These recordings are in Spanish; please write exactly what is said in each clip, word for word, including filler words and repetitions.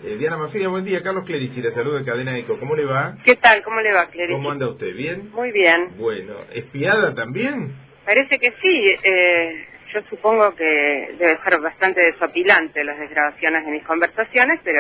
Eh, Diana Mafia, buen día. Carlos Clerici, la saluda de Cadena Eco. ¿Cómo le va? ¿Qué tal? ¿Cómo le va, Clerici? ¿Cómo anda usted? ¿Bien? Muy bien. Bueno, ¿espiada también? Parece que sí. Eh, yo supongo que debe ser bastante desopilante las desgrabaciones de mis conversaciones, pero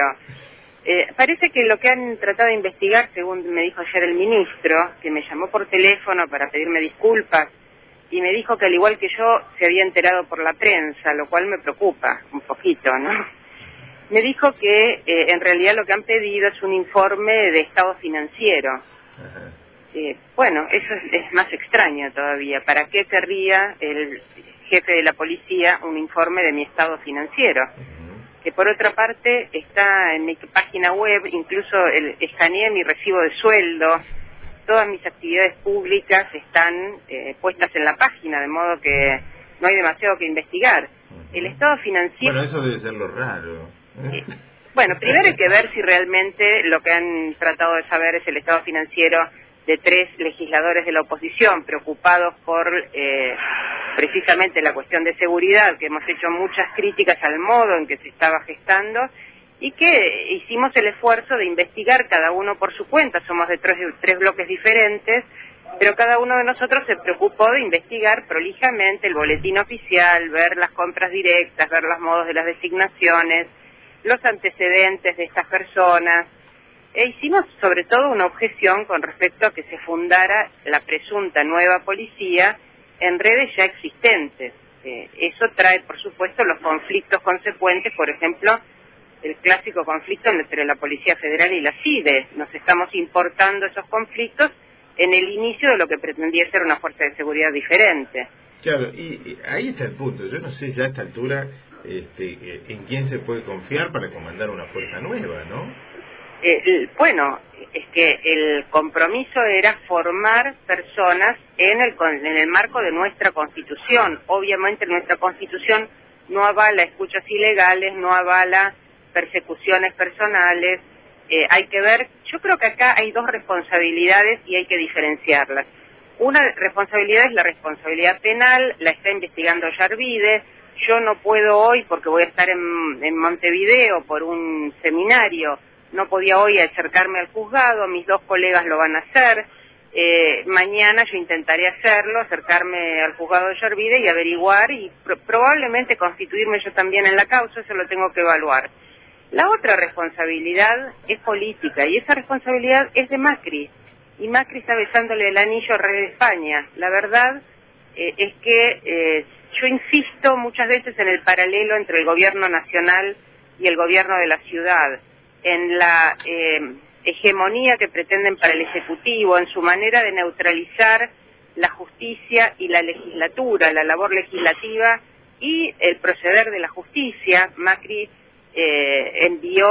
eh, parece que lo que han tratado de investigar, según me dijo ayer el ministro, que me llamó por teléfono para pedirme disculpas, y me dijo que al igual que yo se había enterado por la prensa, lo cual me preocupa un poquito, ¿no? Me dijo que eh, en realidad lo que han pedido es un informe de estado financiero. Ajá. Eh, bueno, eso es, es más extraño todavía. ¿Para qué querría el jefe de la policía un informe de mi estado financiero? Uh-huh. Que por otra parte está en mi página web, incluso el, escaneé mi recibo de sueldo, todas mis actividades públicas están eh, puestas en la página, de modo que no hay demasiado que investigar. Uh-huh. El estado financiero... Bueno, eso debe ser lo raro. Eh, bueno, primero hay que ver si realmente lo que han tratado de saber es el estado financiero de tres legisladores de la oposición preocupados por eh, precisamente la cuestión de seguridad, que hemos hecho muchas críticas al modo en que se estaba gestando y que hicimos el esfuerzo de investigar cada uno por su cuenta. Somos de tres, tres bloques diferentes, pero cada uno de nosotros se preocupó de investigar prolijamente el boletín oficial, ver las compras directas, ver los modos de las designaciones, los antecedentes de estas personas. E hicimos sobre todo una objeción con respecto a que se fundara la presunta nueva policía en redes ya existentes. Eh, eso trae, por supuesto, los conflictos consecuentes, por ejemplo, el clásico conflicto entre la Policía Federal y la CIDE. Nos estamos importando esos conflictos en el inicio de lo que pretendía ser una fuerza de seguridad diferente. Claro, y, y ahí está el punto. Yo no sé ya a esta altura este, en quién se puede confiar para comandar una fuerza nueva, ¿no? Eh, el, bueno, es que el compromiso era formar personas en el, en el marco de nuestra Constitución. Obviamente nuestra Constitución no avala escuchas ilegales, no avala persecuciones personales. Eh, hay que ver, yo creo que acá hay dos responsabilidades y hay que diferenciarlas. Una responsabilidad es la responsabilidad penal, la está investigando Yarvide. Yo no puedo hoy, porque voy a estar en, en Montevideo por un seminario, no podía hoy acercarme al juzgado, mis dos colegas lo van a hacer. Eh, mañana yo intentaré hacerlo, acercarme al juzgado de Yarvide y averiguar y pro- probablemente constituirme yo también en la causa, eso lo tengo que evaluar. La otra responsabilidad es política y esa responsabilidad es de Macri. Y Macri está besándole el anillo al rey de España. La verdad eh, es que eh, yo insisto muchas veces en el paralelo entre el gobierno nacional y el gobierno de la ciudad, en la eh, hegemonía que pretenden para el Ejecutivo, en su manera de neutralizar la justicia y la legislatura, la labor legislativa y el proceder de la justicia. Macri eh, envió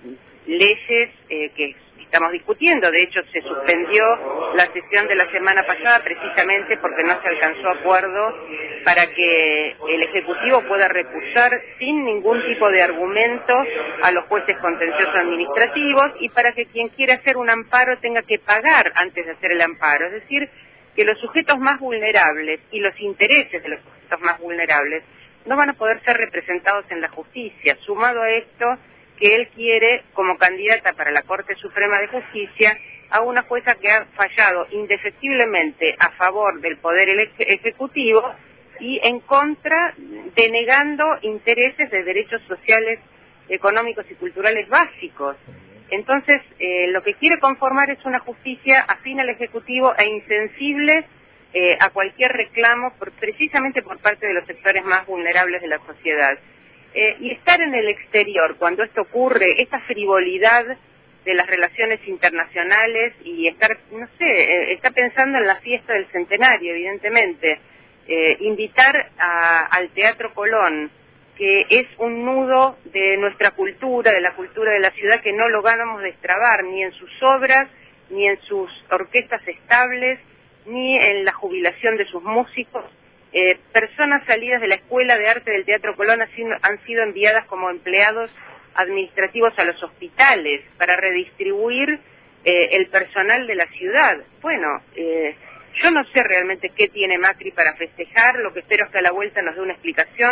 leyes eh, que estamos discutiendo. De hecho, se suspendió la sesión de la semana pasada precisamente porque no se alcanzó acuerdo para que el Ejecutivo pueda recusar sin ningún tipo de argumento a los jueces contenciosos administrativos y para que quien quiera hacer un amparo tenga que pagar antes de hacer el amparo. Es decir, que los sujetos más vulnerables y los intereses de los sujetos más vulnerables no van a poder ser representados en la justicia. Sumado a esto, que él quiere como candidata para la Corte Suprema de Justicia a una jueza que ha fallado indefectiblemente a favor del Poder Ejecutivo y en contra, denegando intereses de derechos sociales, económicos y culturales básicos. Entonces, eh, lo que quiere conformar es una justicia afín al Ejecutivo e insensible eh, a cualquier reclamo, por, precisamente por parte de los sectores más vulnerables de la sociedad. Eh, y estar en el exterior cuando esto ocurre, esta frivolidad de las relaciones internacionales y estar, no sé, eh, está pensando en la fiesta del centenario, evidentemente. Eh, invitar a, al Teatro Colón, que es un nudo de nuestra cultura, de la cultura de la ciudad, que no logramos destrabar ni en sus obras, ni en sus orquestas estables, ni en la jubilación de sus músicos. Eh, personas salidas de la Escuela de Arte del Teatro Colón han sido, han sido enviadas como empleados administrativos a los hospitales para redistribuir eh, el personal de la ciudad. Bueno, eh, yo no sé realmente qué tiene Macri para festejar, lo que espero es que a la vuelta nos dé una explicación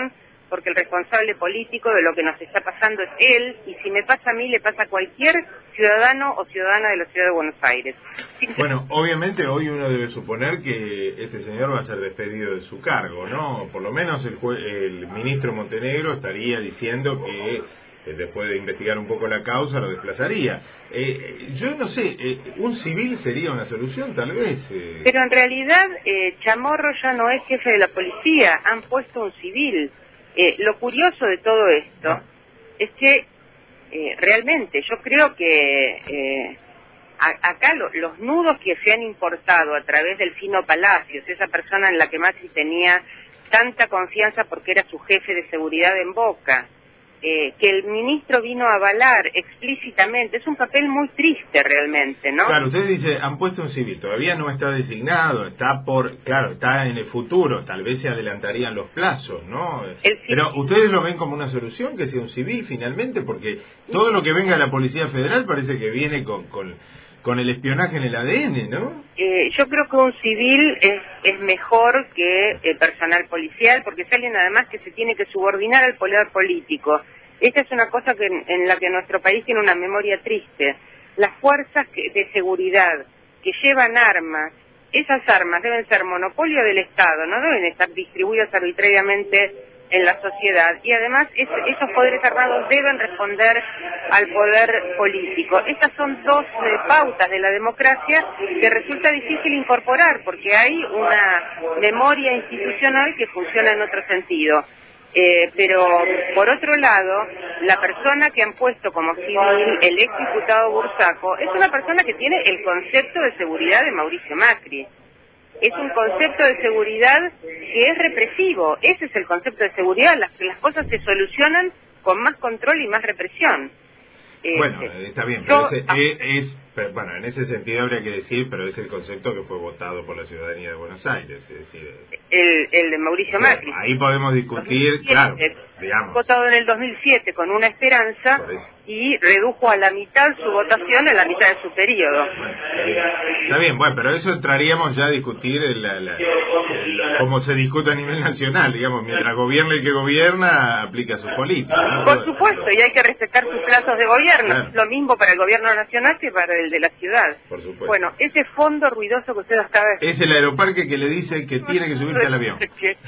porque el responsable político de lo que nos está pasando es él, y si me pasa a mí, le pasa a cualquier ciudadano o ciudadana de la Ciudad de Buenos Aires. Bueno, obviamente hoy uno debe suponer que este señor va a ser despedido de su cargo, ¿no? Por lo menos el, jue el ministro Montenegro estaría diciendo que eh, después de investigar un poco la causa lo desplazaría. Eh, yo no sé, eh, ¿un civil sería una solución tal vez? Eh... Pero en realidad eh, Chamorro ya no es jefe de la policía, han puesto un civil. Eh, lo curioso de todo esto ah. es que eh, realmente yo creo que eh, a, acá lo, los nudos que se han importado a través del Fino Palacios, esa persona en la que Macri tenía tanta confianza porque era su jefe de seguridad en Boca, eh, que el ministro vino a avalar explícitamente, es un papel muy triste realmente, ¿no? Claro, usted dice, han puesto un civil, todavía no está designado, está por, claro, está en el futuro, tal vez se adelantarían los plazos, ¿no? Pero ustedes lo ven como una solución, que sea un civil finalmente, porque todo lo que venga de la Policía Federal parece que viene con, con, con el espionaje en el A D N, ¿no? Eh, yo creo que un civil es, es mejor que el personal policial, porque es alguien además que se tiene que subordinar al poder político. Esta es una cosa que en, en la que nuestro país tiene una memoria triste. Las fuerzas que, de seguridad que llevan armas, esas armas deben ser monopolio del Estado, no deben estar distribuidas arbitrariamente en la sociedad. Y además es, esos poderes armados deben responder al poder político. Estas son dos eh, pautas de la democracia que resulta difícil incorporar porque hay una memoria institucional que funciona en otro sentido. Eh, pero, por otro lado, la persona que han puesto como civil, el ex diputado Bursaco, es una persona que tiene el concepto de seguridad de Mauricio Macri. Es un concepto de seguridad que es represivo. Ese es el concepto de seguridad. Las, las cosas se solucionan con más control y más represión. Bueno, eh, está bien, pero yo, ese, ah, es, pero, bueno, en ese sentido habría que decir, pero es el concepto que fue votado por la ciudadanía de Buenos Aires, es decir... El, el de Mauricio Macri. Ahí podemos discutir, claro, digamos. Votado en el dos mil siete con una esperanza y redujo a la mitad su votación en la mitad de su periodo. Bueno, está bien, bueno, pero eso entraríamos ya a discutir el, la, la, el, cómo se discute a nivel nacional, digamos, mientras gobierna el que gobierna, aplica su política, ¿no? Por supuesto, y hay que respetar sus plazos de gobierno. Claro. Lo mismo para el gobierno nacional que para el de la ciudad. Por supuesto. Bueno, ese fondo ruidoso que usted acaba de... Es el aeroparque que le dice que tiene que subirse al avión.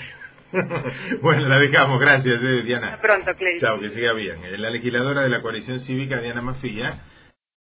Bueno, la dejamos. Gracias, eh, Diana. Hasta pronto, Cleide. Chao, que siga bien. La legisladora de la coalición cívica, Diana Mafia.